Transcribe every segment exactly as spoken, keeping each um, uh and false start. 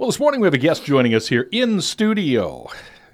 Well, this morning we have a guest joining us here in studio.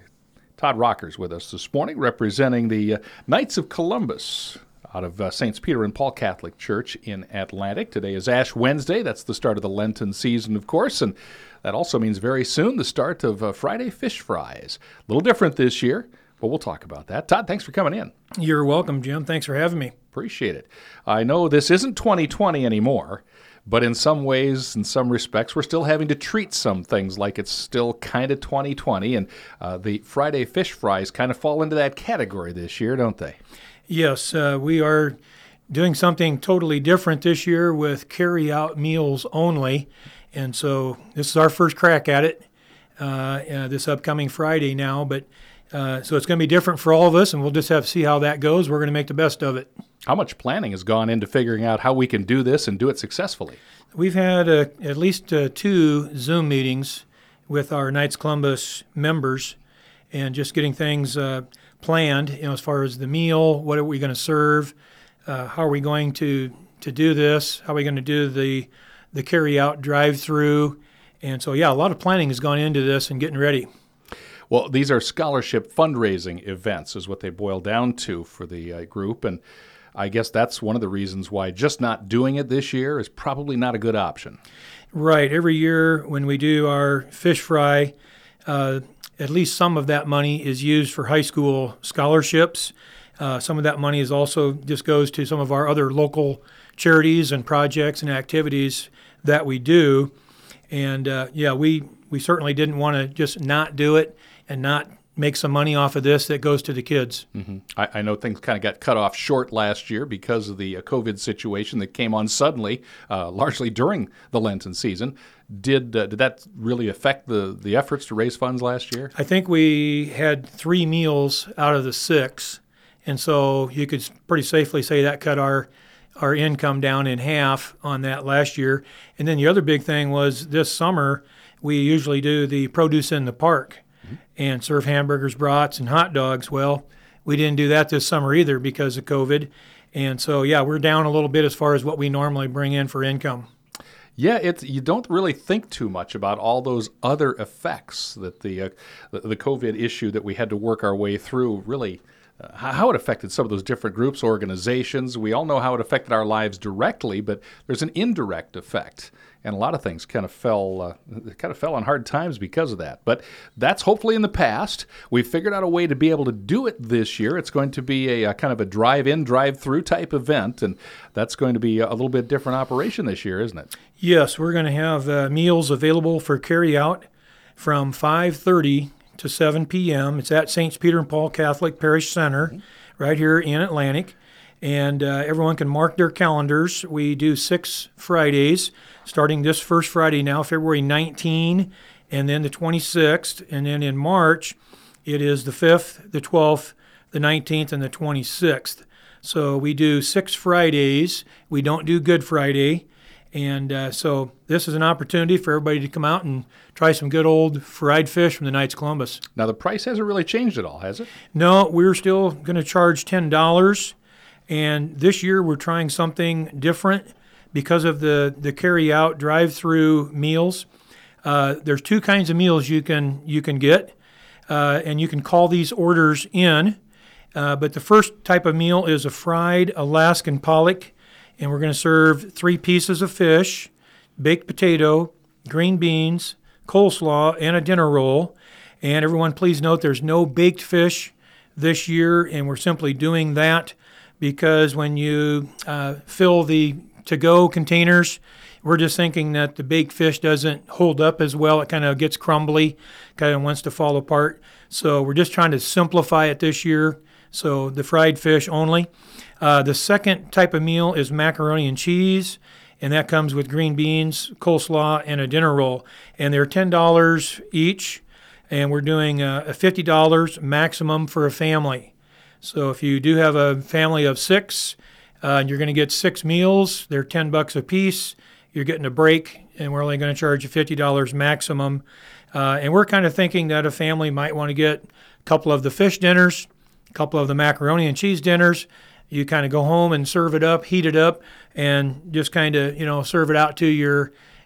Todd Rocker's with us this morning, representing the uh, Knights of Columbus out of uh, Saints Peter and Paul Catholic Church in Atlantic. Today is Ash Wednesday. That's the start of the Lenten season, of course, and that also means very soon the start of uh, Friday Fish Fries. A little different this year, but we'll talk about that. Todd, thanks for coming in. You're welcome, Jim. Thanks for having me. Appreciate it. I know this isn't twenty twenty anymore, but in some ways, in some respects, we're still having to treat some things like it's still kind of twenty twenty, and uh, the Friday Fish Fries kind of fall into that category this year, don't they? Yes, uh, we are doing something totally different this year with carry-out meals only, and so this is our first crack at it uh, uh, this upcoming Friday now, but uh, so it's going to be different for all of us, and we'll just have to see how that goes. We're going to make the best of it. How much planning has gone into figuring out how we can do this and do it successfully? We've had uh, at least uh, two Zoom meetings with our Knights Columbus members and just getting things uh, planned, you know, as far as the meal, what are we going to serve, uh, how are we going to, to do this, how are we going to do the, the carry-out drive-through. And so, yeah, a lot of planning has gone into this and getting ready. Well, these are scholarship fundraising events is what they boil down to for the uh, group, and I guess that's one of the reasons why just not doing it this year is probably not a good option. Right. Every year when we do our fish fry, uh, at least some of that money is used for high school scholarships. Uh, some of that money is also just goes to some of our other local charities and projects and activities that we do. And, uh, yeah, we, we certainly didn't want to just not do it and not make some money off of this that goes to the kids. Mm-hmm. I, I know things kind of got cut off short last year because of the uh, COVID situation that came on suddenly, uh, largely during the Lenten season. Did uh, did that really affect the, the efforts to raise funds last year? I think we had three meals out of the six, and so you could pretty safely say that cut our our income down in half on that last year. And then the other big thing was this summer we usually do the produce in the park and serve hamburgers, brats, and hot dogs. Well, we didn't do that this summer either because of COVID. And so, yeah, we're down a little bit as far as what we normally bring in for income. Yeah, it's you don't really think too much about all those other effects that the uh, the, the COVID issue that we had to work our way through really, uh, how it affected some of those different groups, organizations. We all know how it affected our lives directly, but there's an indirect effect. And a lot of things kind of fell uh, kind of fell on hard times because of that. But that's hopefully in the past. We've figured out a way to be able to do it this year. It's going to be a, a kind of a drive-in, drive-through type event, and that's going to be a little bit different operation this year, isn't it? Yes, we're going to have uh, meals available for carry-out from five thirty to seven p.m. It's at Saints Peter and Paul Catholic Parish Center mm-hmm. right here in Atlantic. And uh, everyone can mark their calendars. We do six Fridays, starting this first Friday now, February nineteenth, and then the twenty-sixth. And then in March, it is the fifth, the twelfth, the nineteenth, and the twenty-sixth. So we do six Fridays. We don't do Good Friday. And uh, so this is an opportunity for everybody to come out and try some good old fried fish from the Knights Columbus. Now, the price hasn't really changed at all, has it? No, we're still going to charge ten dollars. And this year we're trying something different because of the, the carry-out drive-through meals. Uh, there's two kinds of meals you can you can get, uh, and you can call these orders in. Uh, but the first type of meal is a fried Alaskan pollock, and we're going to serve three pieces of fish, baked potato, green beans, coleslaw, and a dinner roll. And everyone, please note there's no baked fish this year, and we're simply doing that because when you uh, fill the to-go containers, we're just thinking that the baked fish doesn't hold up as well. It kind of gets crumbly, kind of wants to fall apart. So we're just trying to simplify it this year. So the fried fish only. Uh, the second type of meal is macaroni and cheese, and that comes with green beans, coleslaw, and a dinner roll. And they're ten dollars each, and we're doing a fifty dollars maximum for a family. So if you do have a family of six, uh, you're going to get six meals. They're ten bucks a piece. You're getting a break, and we're only going to charge you fifty dollars maximum. Uh, and we're kind of thinking that a family might want to get a couple of the fish dinners, a couple of the macaroni and cheese dinners. You kind of go home and serve it up, heat it up, and just kind of, you know, serve it out to your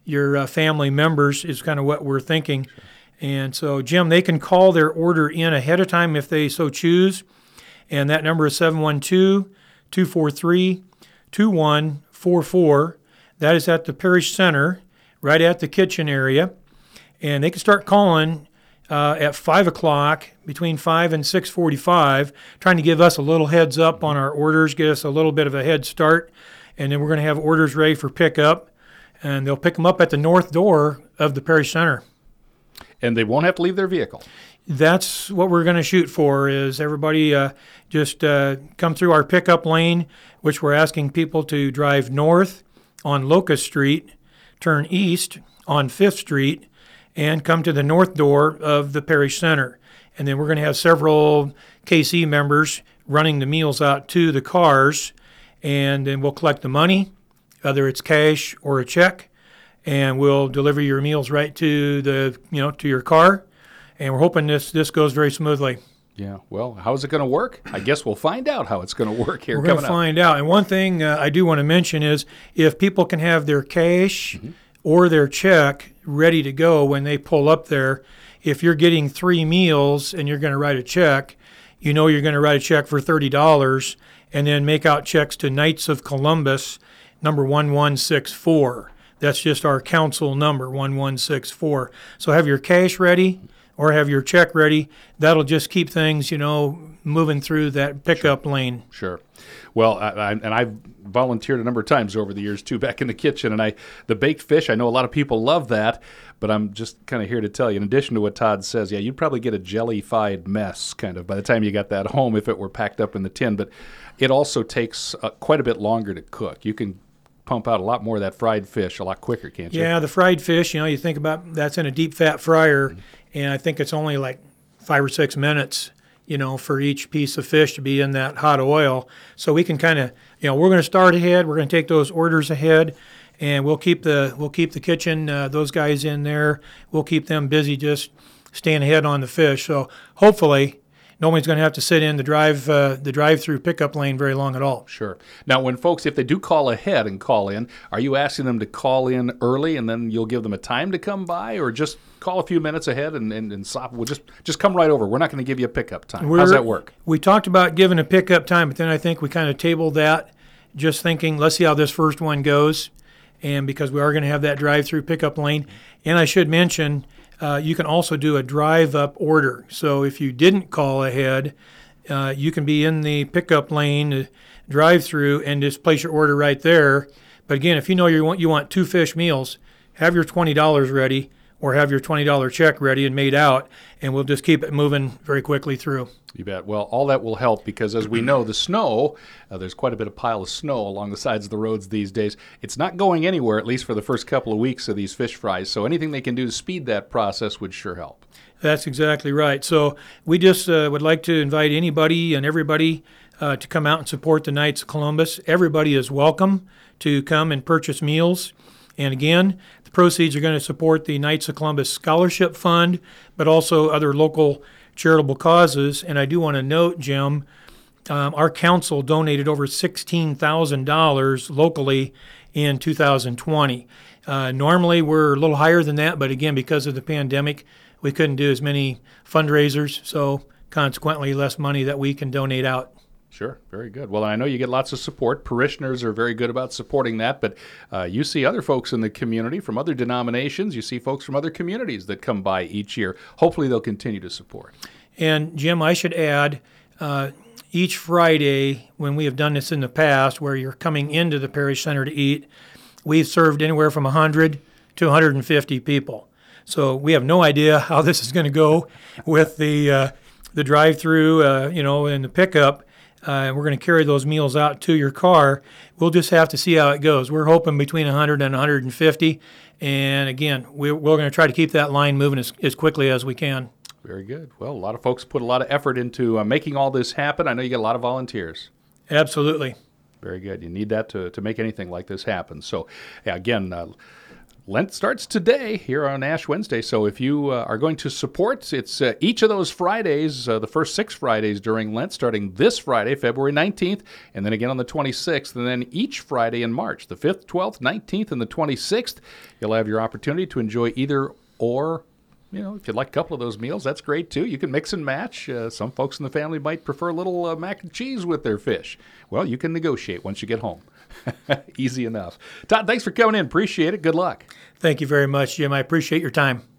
your uh, family members is kind of what we're thinking. Sure. And so, Jim, they can call their order in ahead of time if they so choose. And that number is seven one two, two four three, two one four four. That is at the Parish Center, right at the kitchen area. And they can start calling uh, at five o'clock, between five and six forty-five, trying to give us a little heads up on our orders, get us a little bit of a head start. And then we're going to have orders ready for pickup. And they'll pick them up at the north door of the Parish Center. And they won't have to leave their vehicle. That's what we're going to shoot for, is everybody uh, just uh, come through our pickup lane, which we're asking people to drive north on Locust Street, turn east on Fifth Street, and come to the north door of the Parish Center. And then we're going to have several K C members running the meals out to the cars, and then we'll collect the money, whether it's cash or a check, and we'll deliver your meals right to the, you know, to your car. And we're hoping this this goes very smoothly. Yeah. Well, how's it going to work? I guess we'll find out how it's going to work here. We're going to find out. And one thing uh, I do want to mention is if people can have their cash mm-hmm. or their check ready to go when they pull up there, if you're getting three meals and you're going to write a check, you know you're going to write a check for thirty dollars and then make out checks to Knights of Columbus, number one one six four. That's just our council number, one one six four. So have your cash ready or have your check ready. That'll just keep things, you know, moving through that pickup sure. lane. Sure. Well, I, I, and I've volunteered a number of times over the years, too, back in the kitchen. And I, the baked fish, I know a lot of people love that, but I'm just kind of here to tell you, in addition to what Todd says, yeah, you'd probably get a jellified mess, kind of, by the time you got that home if it were packed up in the tin. But it also takes uh, quite a bit longer to cook. You can pump out a lot more of that fried fish a lot quicker, can't you? Yeah, the fried fish, you know, you think about that's in a deep fat fryer, mm-hmm. and I think it's only like five or six minutes, you know, for each piece of fish to be in that hot oil. So we can kind of, you know, we're going to start ahead. We're going to take those orders ahead, and we'll keep the we'll keep the kitchen, uh, those guys in there. We'll keep them busy just staying ahead on the fish. So hopefully nobody's going to have to sit in the drive uh, the drive-through pickup lane very long at all. Sure. Now, when folks, if they do call ahead and call in, are you asking them to call in early and then you'll give them a time to come by, or just call a few minutes ahead and, and, and stop? We'll just, just come right over. We're not going to give you a pickup time. We're, How's that work? We talked about giving a pickup time, but then I think we kind of tabled that, just thinking, let's see how this first one goes, and because we are going to have that drive-through pickup lane. And I should mention, Uh, you can also do a drive-up order. So if you didn't call ahead, uh, you can be in the pickup lane, uh, drive-through, and just place your order right there. But again, if you know you want you want two fish meals, have your twenty dollars ready or have your twenty dollars check ready and made out, and we'll just keep it moving very quickly through. You bet. Well, all that will help because, as we know, the snow, uh, there's quite a bit of pile of snow along the sides of the roads these days. It's not going anywhere, at least for the first couple of weeks of these fish fries. So anything they can do to speed that process would sure help. That's exactly right. So we just uh, would like to invite anybody and everybody uh, to come out and support the Knights of Columbus. Everybody is welcome to come and purchase meals. And again, the proceeds are going to support the Knights of Columbus Scholarship Fund, but also other local charitable causes. And I do want to note, Jim, um, our council donated over sixteen thousand dollars locally in two thousand twenty. Uh, normally we're a little higher than that, but again, because of the pandemic, we couldn't do as many fundraisers, so consequently less money that we can donate out. Sure. Very good. Well, I know you get lots of support. Parishioners are very good about supporting that, but uh, you see other folks in the community from other denominations. You see folks from other communities that come by each year. Hopefully they'll continue to support. And, Jim, I should add, uh, each Friday, when we have done this in the past, where you're coming into the Parish Center to eat, we've served anywhere from one hundred to one hundred fifty people. So we have no idea how this is going to go with the uh, the drive-through, uh, you know, and the pickup. Uh, we're going to carry those meals out to your car. We'll just have to see how it goes. We're hoping between one hundred and one hundred fifty. And again, we're, we're going to try to keep that line moving as, as quickly as we can. Very good. Well, a lot of folks put a lot of effort into uh, making all this happen. I know you get a lot of volunteers. Absolutely. Very good. You need that to, to make anything like this happen. So, yeah, again, uh, Lent starts today here on Ash Wednesday, so if you uh, are going to support, it's uh, each of those Fridays, uh, the first six Fridays during Lent, starting this Friday, February nineteenth, and then again on the twenty-sixth, and then each Friday in March, the fifth, twelfth, nineteenth, and the twenty-sixth, you'll have your opportunity to enjoy either or. You know, if you'd like a couple of those meals, that's great too. You can mix and match. Uh, some folks in the family might prefer a little uh, mac and cheese with their fish. Well, you can negotiate once you get home. Easy enough. Todd, thanks for coming in. Appreciate it. Good luck. Thank you very much, Jim. I appreciate your time.